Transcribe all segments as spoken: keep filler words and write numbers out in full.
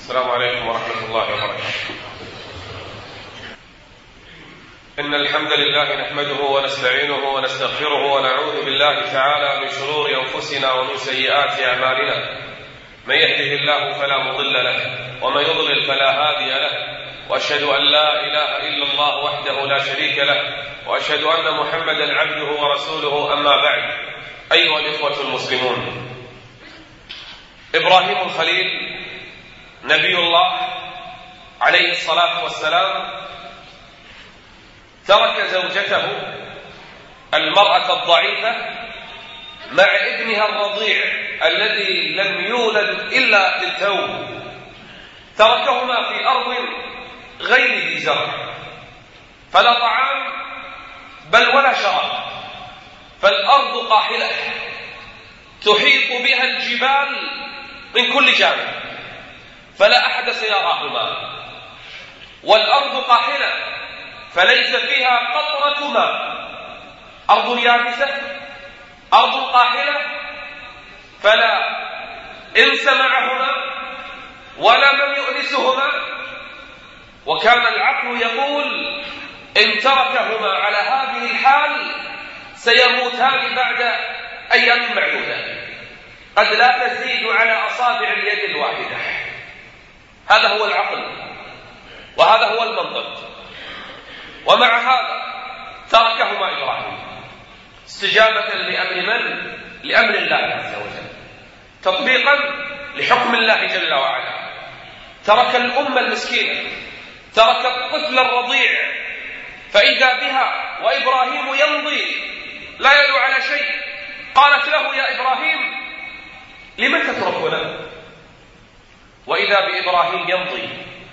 السلام عليكم ورحمة الله وبركاته. إن الحمد لله نحمده ونستعينه ونستغفره ونعوذ بالله تعالى من شرور أنفسنا ومن سيئات أعمالنا. من يهده الله فلا مضل له ومن يضلل فلا هادي له، وأشهد أن لا إله إلا الله وحده لا شريك له، وأشهد أن محمدا عبده ورسوله. أما بعد، أيها الإخوة المسلمون، إبراهيم الخليل نبي الله عليه الصلاة والسلام ترك زوجته المرأة الضعيفة مع ابنها الرضيع الذي لم يولد إلا للتو، تركهما في أرض غير ذي زرع، فلا طعام بل ولا شراب، فالأرض قاحلة تحيط بها الجبال من كل جانب، فلا أحد سيراهما، والأرض قاحلة فليس فيها قطرة ماء، أرض يابسة، أرض قاحلة، فلا إنس معهما ولا من يؤنسهما. وكان العقل يقول إن تركهما على هذه الحال سيموتان بعد أيام معدودة قد لا تزيد على أصابع اليد الواحدة. هذا هو العقل وهذا هو المنطق. ومع هذا تركهما إبراهيم استجابة لأمر من؟ لأمر الله عز وجل، تطبيقا لحكم الله جل وعلا. ترك الأمة المسكينة، ترك الطفل الرضيع، فإذا بها وإبراهيم يمضي لا يدعو على شيء. قالت له يا إبراهيم لمن تتركنا؟ وإذا بإبراهيم يمضي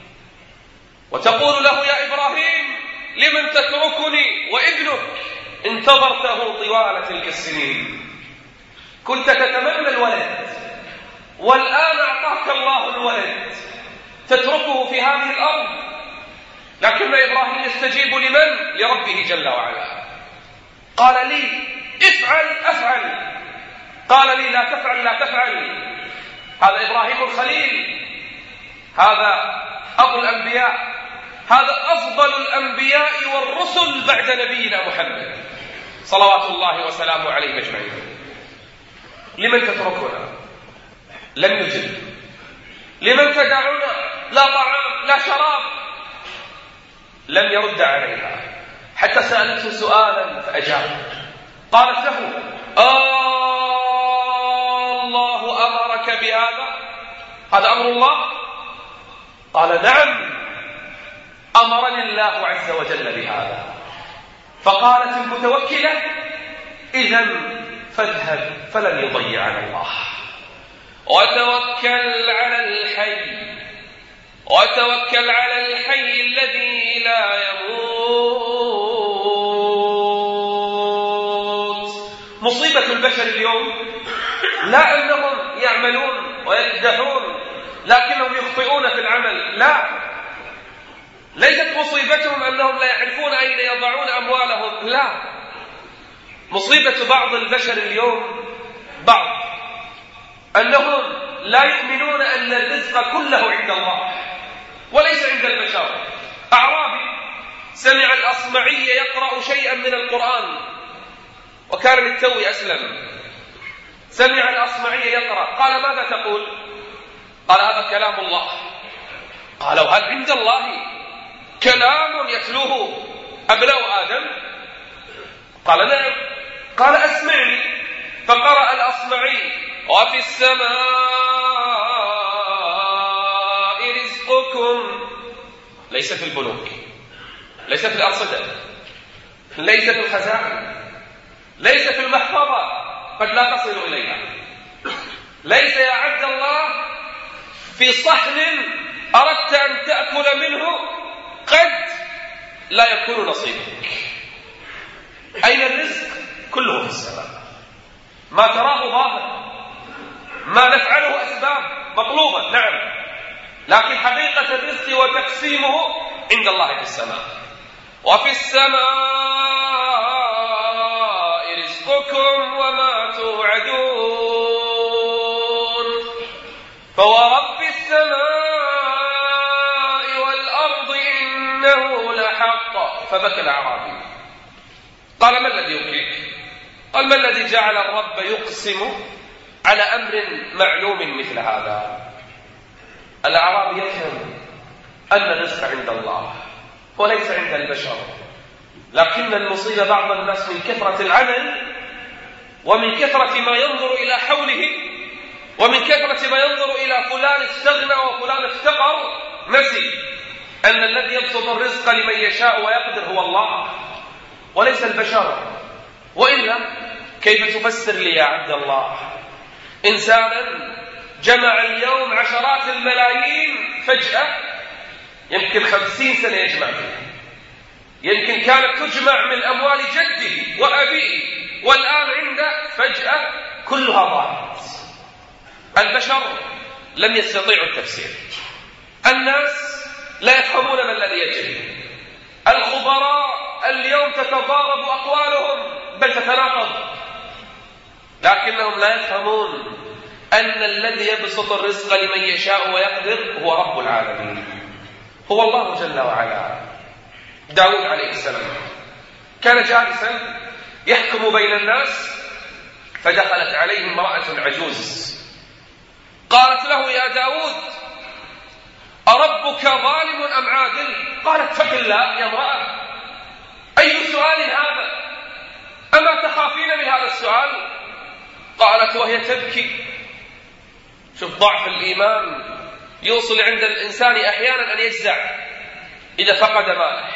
وتقول له يا إبراهيم لمن تتركني وابنك انتظرته طوال تلك السنين، كنت تتمنى الولد والآن أعطاك الله الولد، تتركه في هذه الأرض. لكن إبراهيم يستجيب لمن؟ لربه جل وعلا. قال لي افعل أفعل، قال لي لا تفعل لا تفعل. هذا إبراهيم الخليل، هذا أبو الأنبياء، هذا أفضل الأنبياء والرسل بعد نبينا محمد صلوات الله وسلامه عليه أجمعين. لمن تتركنا؟ لم يجب. لمن تدعونا؟ لا طعام لا شراب. لم يرد عليها حتى سألته سؤالا فأجاب. قالت له آه الله أمرك بهذا؟ هذا أمر الله؟ قال نعم أمرني الله عز وجل بهذا. فقالت المتوكلة إذن فاذهب فلن يضيعنا الله، وتوكل على الحي وتوكل على الحي الذي لا يموت. مصيبة البشر اليوم لا أنهم يعملون ويكدحون لكنهم يخطئون في العمل، لا، ليست مصيبتهم أنهم لا يعرفون أين يضعون أموالهم، لا، مصيبة بعض البشر اليوم بعض أنهم لا يؤمنون أن الرزق كله عند الله وليس عند البشر. أعرابي سمع الأصمعي يقرأ شيئا من القرآن وكان للتو أسلم، سمع الأصمعي يقرأ، قال ماذا تقول؟ قال هذا كلام الله. قالوا هل عند الله كلام يتلوه أبناء آدم؟ قال نعم. قال أسمعني. فقرأ الأصمعي وفي السماء رزقكم، ليس في البنوك، ليس في الأرصدة، ليس في الخزائن، ليس في المحفظة قد لا تصل إليها، ليس يا عبد الله في صحن أردت أن تأكل منه قد لا يكون نصيبك. أين الرزق؟ كله في السماء. ما تراه ظاهر، ما نفعله أسباب مطلوبة، نعم، لكن حقيقة الرزق وتقسيمه عند الله في السماء. وفي السماء رزقكم وما توعدون، فورب السماء حق، فبكى الأعرابي. قال: ما الذي يبكيك؟ قال: ما الذي جعل الرب يقسم على أمر معلوم مثل هذا؟ الأعرابي يفهم أن الرزق عند الله وليس عند البشر، لكن المصيبة بعض الناس من كثرة العمل ومن كثرة ما ينظر إلى حوله ومن كثرة ما ينظر إلى فلان استغنى وفلان افتقر نسي أن الذي يبسط الرزق لمن يشاء ويقدر هو الله وليس البشر. وإلا كيف تفسر لي يا عبد الله إنسانا جمع اليوم عشرات الملايين فجأة يمكن خمسين سنة يجمع فيها، يمكن كانت تجمع من أموال جده وأبيه والآن عنده فجأة كلها ضاعت؟ البشر لم يستطيعوا التفسير، الناس لا يفهمون ما الذي يجري، الخبراء اليوم تتضارب أقوالهم بل تتناقض، لكنهم لا يفهمون أن الذي يبسط الرزق لمن يشاء ويقدر هو رب العالمين، هو الله جل وعلا. داود عليه السلام كان جالسا يحكم بين الناس، فدخلت عليه امرأة عجوز قالت له: يا داود أربك ظالم أم عادل؟ قال: اتق الله يا امرأة، أي سؤال هذا؟ أما تخافين من هذا السؤال؟ قالت وهي تبكي. شوف ضعف الإيمان يوصل عند الإنسان أحيانا أن يجزع إذا فقد ماله،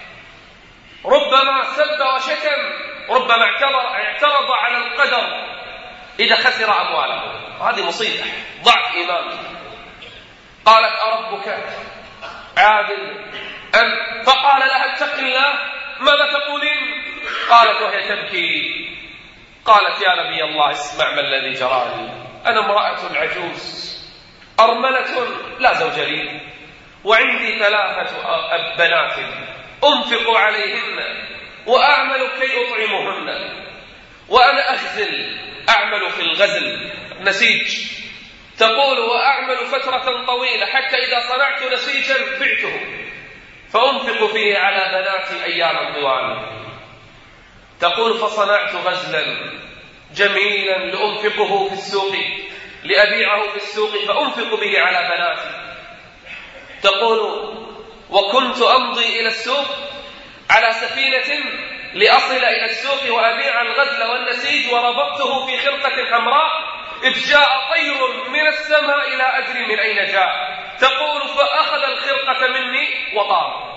ربما سب وشتم، ربما اعترض على القدر إذا خسر أمواله، هذه مصيبة، ضعف إيمان. قالت: أربك عادل أم؟ فقال لها: اتق الله، ماذا تقولين؟ قالت وهي تبكي، قالت: يا نبي الله اسمع ما الذي جرالي، أنا امرأة عجوز أرملة لا زوج لي، وعندي ثلاثة بنات أنفق عليهن وأعمل كي أطعمهن، وأنا أغزل، أعمل في الغزل نسيج، تقول وأعمل فترة طويلة حتى إذا صنعت نسيجا بعته فأنفق فيه على بناتي أيام طوال. تقول فصنعت غزلا جميلا لأنفقه في السوق، لأبيعه في السوق فأنفق به على بناتي. تقول وكنت أمضي إلى السوق على سفينة لأصل إلى السوق وأبيع الغزل والنسيج، وربطته في خرقة حمراء، إذ جاء طير من السماء إلى أدري من أين جاء. تقول فأخذ الخرقة مني وطار.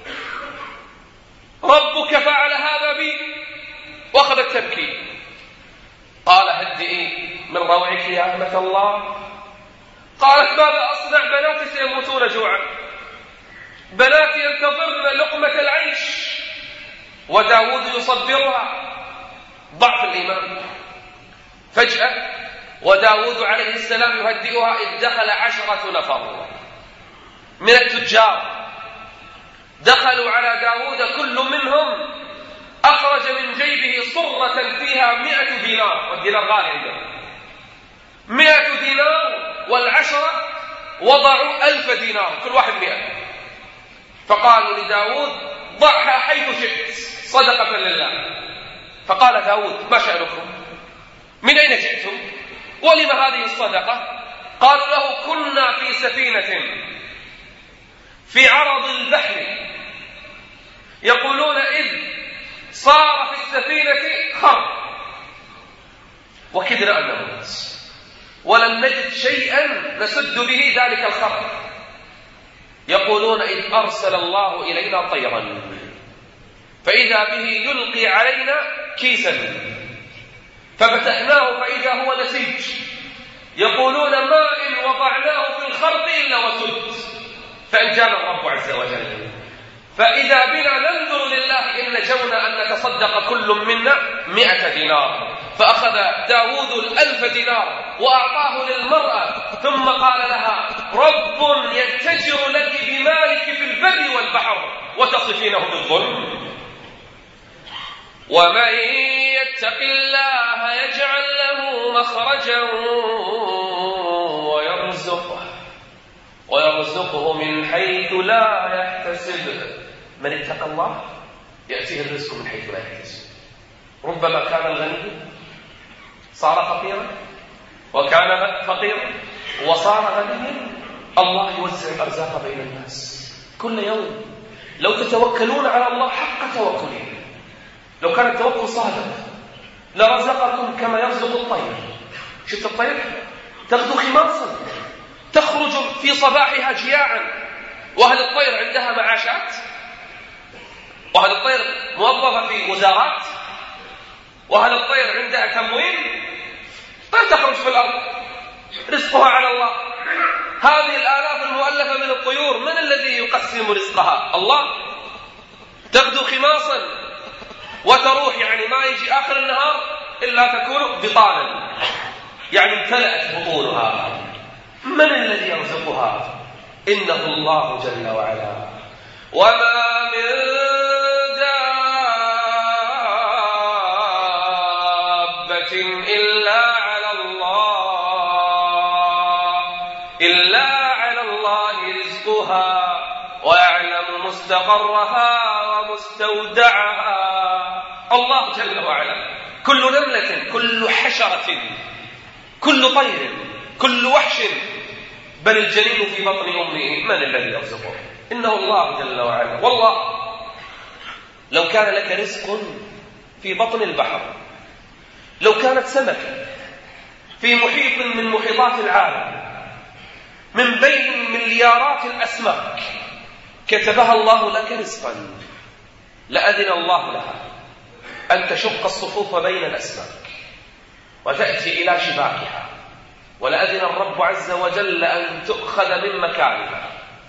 ربك فعل هذا بي، وأخذت تبكي. قال هدئي من روعك يا أمة الله. قالت ماذا أصنع؟ بناتي سيموتون جوعا، بناتي ينتظرن لقمة العيش، وداود يصبرها. ضعف الإيمان. فجأة وداود عليه السلام يهدئها إذ دخل عشرة نفر من التجار، دخلوا على داود، كل منهم أخرج من جيبه صرة فيها مئة دينار، والدينار غالي عندهم، مئة دينار، والعشرة وضعوا ألف دينار، كل واحد مئة. فقالوا لداود ضعها حيث شئت صدقة لله. فقال داود ما شأنكم؟ من أين جئتم؟ ولم هذه الصدقة؟ قالوا له كنا في سفينة في عرض البحر، يقولون إذ صار في السفينة خر وكدنا أن نموت، ولم نجد شيئا نسد به ذلك الخر. يقولون إذ أرسل الله إلينا طيرا فإذا به يلقي علينا كيسا ففتحناه فإذا هو نسيج. يقولون ما إن وضعناه في الخرق إلا وسد، فأنجانا الرب عز وجل. فإذا بنا ننظر لله إن نجونا أن نتصدق كل منا مئة دينار. فأخذ داود الألف دينار وأعطاه للمرأة، ثم قال لها رب يتجر لك بمالك في البر والبحر وتصفينه بالظلم. ومن يتق الله يجعل له مخرجا ويرزقه ويرزقه من حيث لا يحتسب من اتقى الله يأتيه الرزق من حيث لا يحتسب. ربما كان الغني صار فقيرا، وكان فقيرا وصار غنيا. الله يوزع الأرزاق بين الناس كل يوم. لو تتوكلون على الله حق توكله، لو كان التوكل صادق لرزقكم كما يرزق الطير. شفت الطير تغدو خماصا تخرج في صباحها جياعا، وهل الطير عندها معاشات؟ وهل الطير موظفة في وزارات؟ وهل الطير عندها تموين؟ لا تخرج في الأرض، رزقها على الله. هذه الآلاف المؤلفة من الطيور من الذي يقسم رزقها؟ الله. تغدو خماصا وتروح، يعني ما يجي آخر النهار إلا تكون بطانا، يعني امتلأت بطونها. من الذي يرزقها؟ إنه الله جل وعلا. وما من دابة إلا على الله إلا على الله رزقها ويعلم مستقرها ومستودعها. الله جل وعلا. كل نملة، كل حشرة، كل طير، كل وحش، بل الجنين في بطن أمه من الذي يرزقه؟ إنه الله جل وعلا. والله لو كان لك رزق في بطن البحر، لو كانت سمكة في محيط من محيطات العالم من بين مليارات الأسماك كتبها الله لك رزقا، لأذن الله لها أن تشق الصفوف بين الأسماك وتأتي إلى شباكها، ولأذن الرب عز وجل أن تؤخذ من مكانها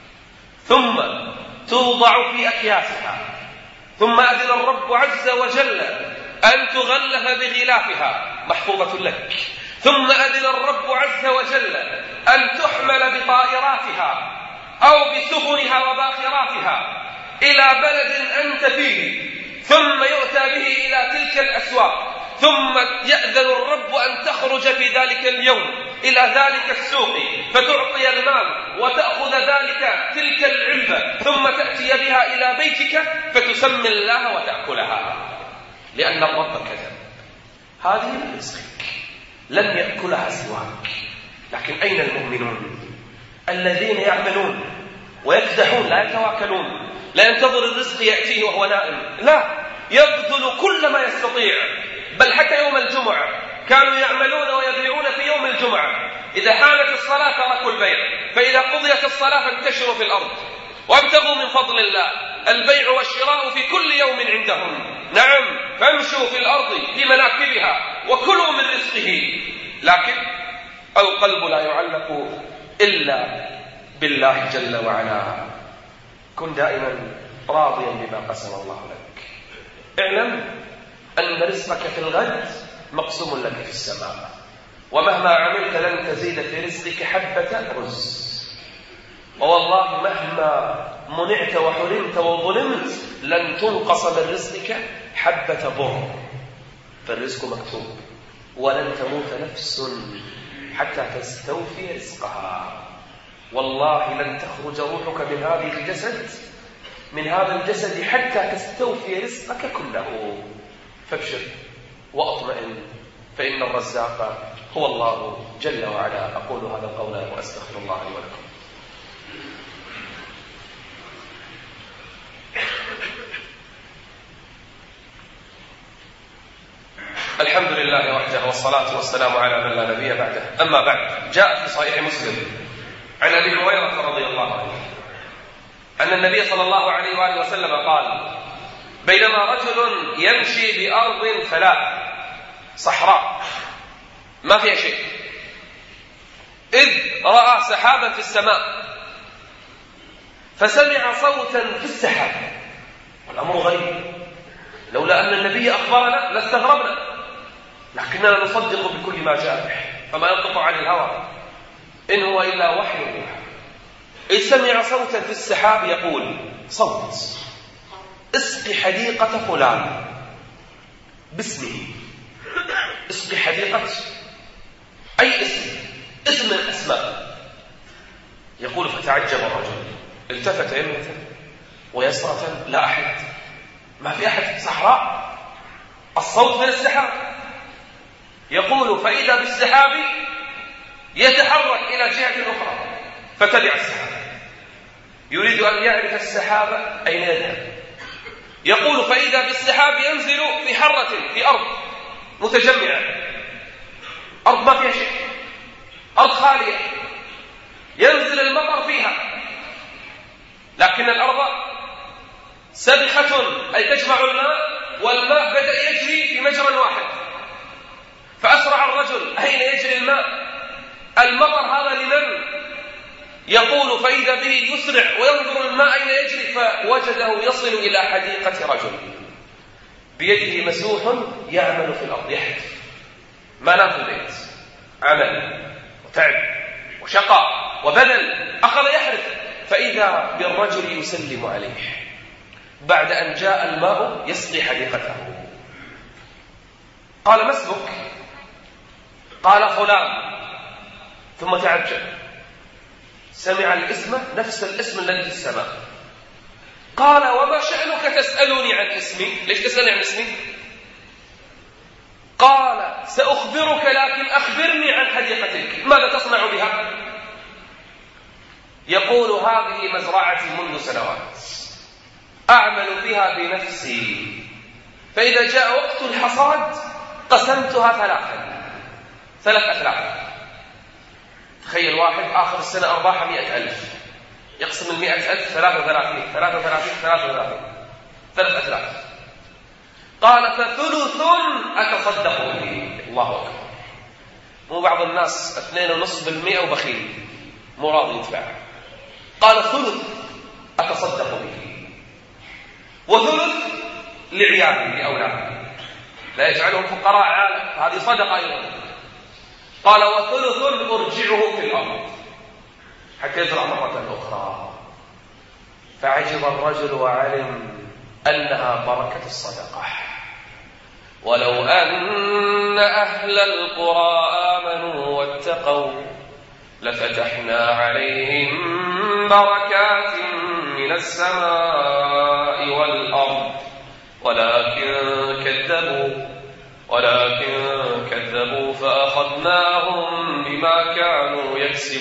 ثم توضع في أكياسها، ثم أذن الرب عز وجل أن تغلف بغلافها محفوظة لك، ثم أذن الرب عز وجل أن تحمل بطائراتها أو بسفنها وباخراتها إلى بلد أنت فيه، ثم يؤتى به إلى تلك الأسواق، ثم يأذن الرب أن تخرج في ذلك اليوم إلى ذلك السوق فتعطي المال وتأخذ ذلك تلك العلبة، ثم تأتي بها إلى بيتك فتسمي الله وتأكلها، لأن الرب كتب. هذه من رزقك لن يأكلها سواك. لكن أين المؤمنون الذين يعملون ويكدحون، لا يتواكلون، لا ينتظر الرزق يأتيه وهو نائم، لا، يبذل كل ما يستطيع. بل حتى يوم الجمعة كانوا يعملون ويبيعون في يوم الجمعة، إذا حانت الصلاة تركوا البيع، فإذا قضيت الصلاة فانتشروا في الأرض وابتغوا من فضل الله. البيع والشراء في كل يوم عندهم. نعم، فامشوا في الأرض في مناكبها وكلوا من رزقه. لكن القلب لا يعلق إلا بالله جل وعلا. كن دائما راضيا بما قسم الله لك. اعلم أن رزقك في الغد مقسوم لك في السماء، ومهما عملت لن تزيد في رزقك حبة رز. ووالله مهما منعت وحرمت وظلمت لن تنقص من رزقك حبة بر، فالرزق مكتوب. ولن تموت نفس حتى تستوفي رزقها. والله لن تخرج روحك من هذه الجسد من هذا الجسد حتى تستوفي رزقك كله. فابشر واطمئن، فإن الرزاق هو الله جل وعلا. أقول هذا القول وأستغفر الله لي ولكم. الحمد لله وحده، والصلاة والسلام على من لا نبي بعده. أما بعد، جاء في صحيح مسلم عن أبي هريرة رضي الله عنه أن النبي صلى الله عليه وآله وسلم قال: بينما رجل يمشي بأرض فلاة صحراء ما فيها شيء، إذ رأى سحابا في السماء فسمع صوتا في السحاب. والأمر غريب، لولا أن النبي أخبرنا لاستغربنا، لكننا نصدق بكل ما جاء، فما ينطق عن الهوى إن هو إلا وحي يوحى. إذ سمع صوتا في السحاب يقول: صوت اسقي حديقة فلان باسمه. اسقي حديقة أي اسم؟ اسم من الأسماء. يقول: فتعجب الرجل، التفت يمنة ويسرة لا أحد، ما في أحد في الصحراء، الصوت من السحاب. يقول فإذا بالسحاب يتحرك إلى جهة أخرى فتبع السحاب، يريد أن يعرف السحاب أين يذهب. يقول فإذا بالسحاب ينزل في حرة في أرض متجمعة، أرض ما فيها شيء، أرض خالية، ينزل المطر فيها، لكن الأرض سبخة أي تجمع الماء، والماء بدأ يجري في مجرى واحد، فأسرع الرجل أين يجري الماء؟ المطر هذا لمن؟ يقول فإذا به يسرع وينظر الماء أين يجري، فوجده يصل إلى حديقة رجل بيده مسوح يعمل في الأرض، يحرث، ما نام في البيت، عمل وتعب وشقاء وبذل، أخذ يحرث، فإذا بالرجل يسلم عليه بعد أن جاء الماء يسقي حديقته. قال ما اسمك؟ قال فلان، ثم تعجب، سمع الاسم نفس الاسم الذي في السماء. قال وما شأنك تسألني عن اسمي؟ ليش تسألني عن اسمي؟ قال سأخبرك لكن أخبرني عن حديقتك، ماذا تصنع بها؟ يقول هذه مزرعتي منذ سنوات، أعمل بها بنفسي، فإذا جاء وقت الحصاد قسمتها ثلاثا، ثلاث أثلاث. تخيل واحد آخر السنة أرباح مئة ألف، يقسم المئة ألف ثلاثة وثلاثين ثلاثة وثلاثين ثلاثة وثلاثين ثلاث أثلاث. قال فثلث أتصدق به. الله أكبر. مو بعض الناس اثنين ونصف بالمئة وبخيل مو راضي يدفع. قال ثلث أتصدق به، وثلث لعياله لأولاده لا يجعلهم فقراء عالة، هذه صدقة أيضا. قال وثلث أرجعه في الأرض حتى يزرع مرة أخرى. فعجب الرجل وعلم أنها بركة الصدقة. ولو أن أهل القرى آمنوا واتقوا لفتحنا عليهم بركات من السماء والأرض ولكن كذبوا ولكن كذبوا فأخذناهم بما كانوا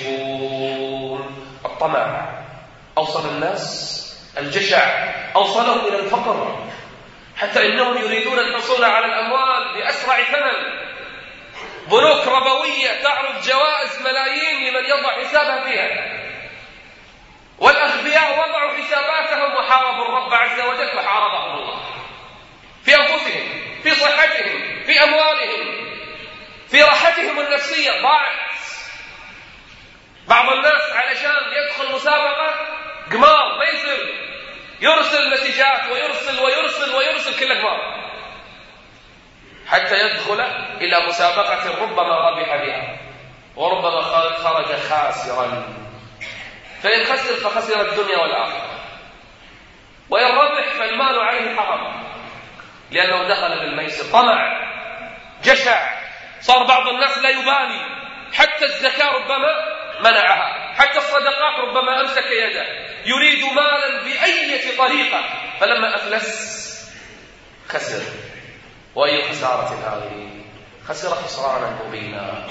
يكسبون. الطمع أوصل الناس، الجشع أوصلهم إلى الفقر، حتى إنهم يريدون الحصول على الأموال بأسرع ثمن. بنوك ربوية تعرض جوائز ملايين لمن يضع حسابها فيها، والأغبياء وضعوا حساباتهم وحاربوا الرب عز وجل فحاربهم الله في أنفسهم، في صحتهم، في أموالهم، في راحتهم النفسية ضاعت. بعض الناس علشان يدخل مسابقة قمار ما يصير، يرسل مسجات ويرسل ويرسل ويرسل كل قمار حتى يدخل إلى مسابقة ربما ربح بها وربما خرج خاسرا. فإن خسر فخسر الدنيا والآخرة، وإن ربح فالمال عليه حرام لأنه دخل بالميسر. طمع، جشع، صار بعض الناس لا يبالي، حتى الزكاة ربما منعها، حتى الصدقات ربما أمسك يده، يريد مالا بأي طريقة، فلما أفلس خسر. وأي خسارة هذه؟ خسر خسرانا مبينا.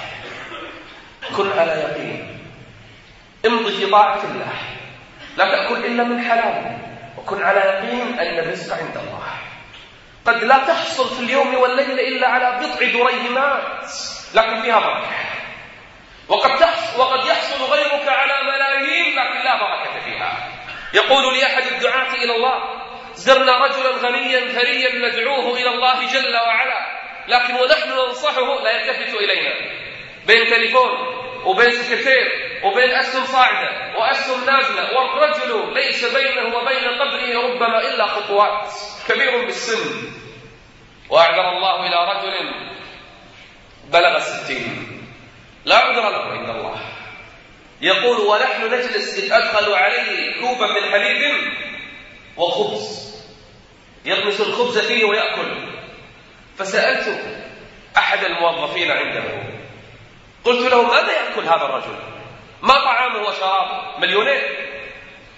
كن على يقين، امضي في طاعة الله، لا تأكل إلا من حلال، وكن على يقين أن الرزق عند الله. قد لا تحصل في اليوم والليلة إلا على بضع دريهمات لكن فيها بركة، وقد تحصل وقد يحصل غيرك على ملايين لكن لا بركة فيها. يقول لي أحد الدعاة إلى الله: زرنا رجلا غنيا ثريا ندعوه إلى الله جل وعلا، لكن ونحن ننصحه لا يلتفت إلينا، بين تليفون وبين سكرتير وبين أسهم صاعدة وأسهم نازلة، والرجل ليس بينه وبين قبره ربما إلا خطوات، كبير بالسن. وأعذر الله إلى رجل بلغ الستين لا عذر له عند الله. يقول: ونحن نجلس إذ أدخل عليه كوبا من حليب وخبز، يغمس الخبز فيه ويأكل. فسألت أحد الموظفين عنده، قلت له: ماذا يأكل هذا الرجل؟ ما طعامه وشرابه؟ مليونين.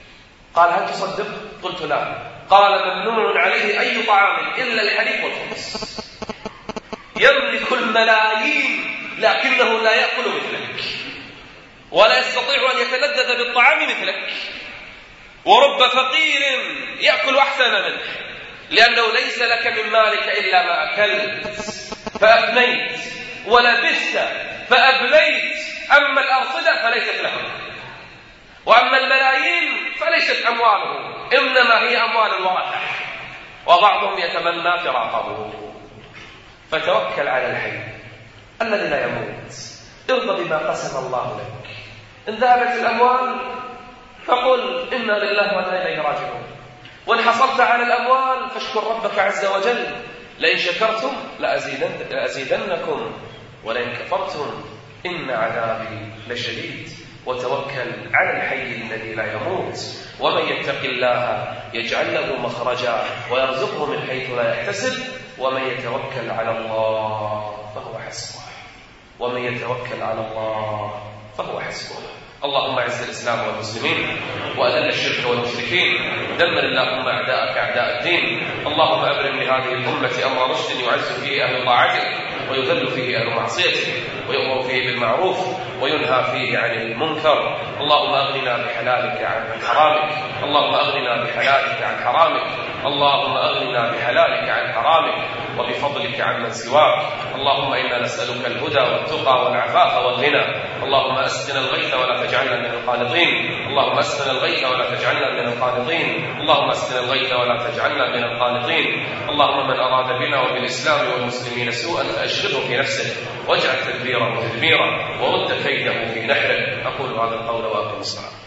قال هل تصدق؟ قلت لا. قال ممنوع عليه أي طعام إلا الحليب والخبز. يملك الملايين لكنه لا يأكل مثلك، ولا يستطيع أن يتلذذ بالطعام مثلك، ورب فقير يأكل أحسن منك، لأنه ليس لك من مالك إلا ما أكلت فأفنيت، ولبست فأبليت. أما الأرصدة فليست له، وأما الملايين فليست أمواله، إنما هي أموال الورثة، وبعضهم يتمنى فراقه. فتوكل على الحي الذي لا يموت، ارضى بما قسم الله لك. إن ذهبت الأموال فقل إنا لله وإنا إليه راجعون، وإن حصلت على الأموال فاشكر ربك عز وجل، لئن شكرتم لأزيدن لأزيدنكم ولئن كفرتم إن عذابي لشديد. وتوكل على الحي الذي لا يموت، ومن يتق الله يجعل له مخرجا ويرزقه من حيث لا يحتسب، ومن يتوكل على الله فهو حسبه، ومن يتوكل على الله فهو حسبه. اللهم اعز الإسلام والمسلمين وأذل الشرك والمشركين، دمر اللهم أعداءك أعداء الدين. اللهم أبرم لهذه الأمة أمر رشد يعز فيه أهل طاعتك ويذل فيه أهل معصيتك، ويؤمر فيه بالمعروف وينهى فيه عن المنكر. اللهم أغننا بحلالك عن حرامك، اللهم أغننا بحلالك عن حرامك، اللهم أغننا بحلالك عن حرامك وبفضلك عن من سواك. اللهم إنا نسألك الهدى والتقى والعفاف والغنى. اللهم أسقنا الغيث ولا تجعلنا من القانطين، اللهم أسقنا الغيث ولا تجعلنا من القانطين، اللهم أسقنا الغيث ولا تجعلنا من القانطين. اللهم من أراد بنا وبالإسلام والمسلمين سوءا فأشغله في نفسه، واجعل تدبيره تدميرا، ورد كيده في نحره. أقول هذا القول وأقم الصلاة.